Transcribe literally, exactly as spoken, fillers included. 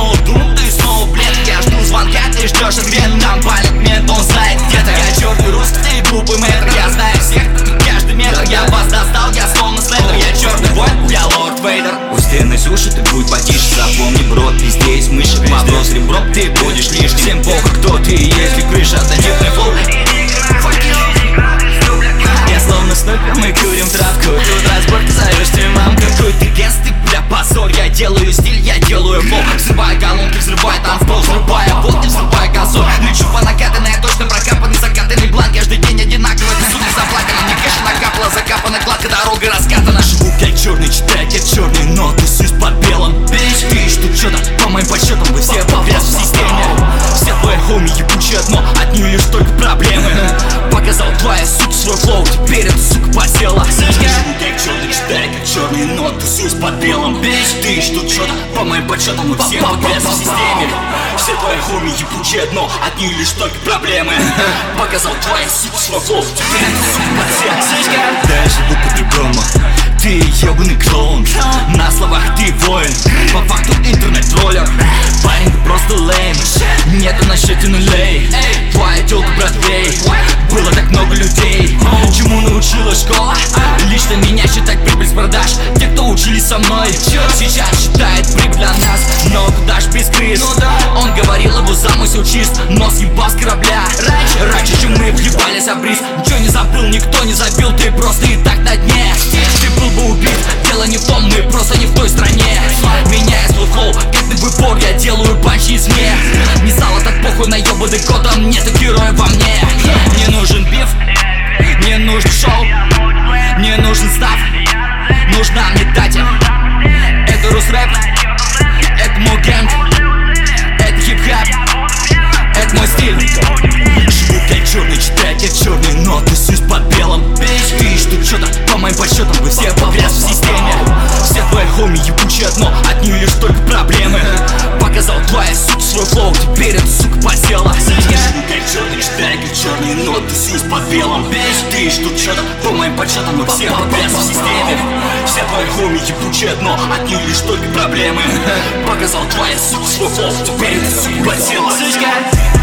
снова дум, ты снова блед. Я жду звонка, ты ждешь ответ. Нам палит мент, он знает где-то. Я черный русский, ты глупый мэтр. Я знаю всех, каждый метр. Я вас достал, я словно слендер. Я черный воин, я лорд Вейдер. У стены суши, ты будь потише. Запомни, брод, везде есть мыши. Вопрос ребром, ты будешь лишним. Всем похуй, кто ты, если крыша однотипный фол. Я словно снайпер, мы курим травку. Тут разборка, зовешь мам. Какой ты гест, ты, бля, позор. Я делаю стиль, я делаю пол. Взрывая колонки, взрывая танцпол. Взрывая водки, взрывая газон. Лечу по накатанной, точно прокапанный, закатанный бланк. Каждый день одинаково, ты сука заплакана. Мне кэша накапала, закапана, гладко, дорога раскатана. Живу как черный, читаю как черный, но тусусь под белым. Бич, видишь, тут что-то, по моим подсчетам, вы все повряз в системе. Все твои хоми ебучие одно, от нее лишь только проблемы. Показал твоя сука свой флоу, теперь эта сука посела. Живу как черный, читаю как черный, но тусусь под белым. Бич, ты что что-то, по моим подсчетам, мы все повряз в системе. Все твои хоми ебучие одно, от нее лишь только проблемы. Показал твоя сука свой флоу, теперь эта сука посела. Да, я живу по-другому, ты ебаный клоун. На словах ты воин, по факту интернет-троллер. Парень, ты просто лейм, нету на счете нулей. Твоя тёлка, Бродвей, было так много людей. Чему научила школа? Лично меня считать прибыль с продаж. Те, кто учились со мной, сейчас считает прибыль для нас. Но куда ж без крыс? Он говорил, его замысел чист, но съебал с корабля. Раньше, раньше, чем мы въебались об бриз. Ничего не забыл, никто не забил, ты просто и так на дне. Ты был бы убит, дело не в том, мы просто не в той стране. Меняя свой флоу, как на выбор, я делаю панчи извне. Не стало так похуй на ебаный кодом, нету героя во мне. Не нужен биф, не нужен шоу, не нужен став, нужна мне датя. Это рус-рэп, это мой гэнг, это хип-хап, это мой стиль. Живу как черный, читаю как черный, но тусусь под белым. Ты что что-то, по моим подсчетам, вы все повряз в системе. Все твои хоми ебучие одно, от нее лишь только проблемы. Показал твоя сука свой флоу, теперь эта сука посела. Живу как черный, читаю как черный, но тусусь под белым. Ты что что-то, по моим подсчетам, мы все повряз в системе. Все твои хоми ебучие одно, от нее лишь только проблемы. Показал твоя сука свой флоу, теперь эта сука посела.